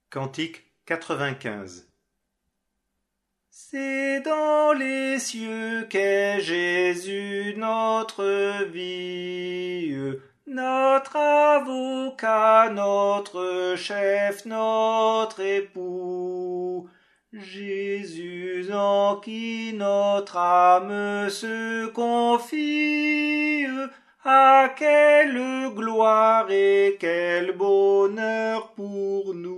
Cantique 95. C'est dans les cieux qu'est Jésus notre vie, notre avocat, notre chef, notre époux. Jésus en qui notre âme se confie, ah quelle gloire et quel bonheur pour nous.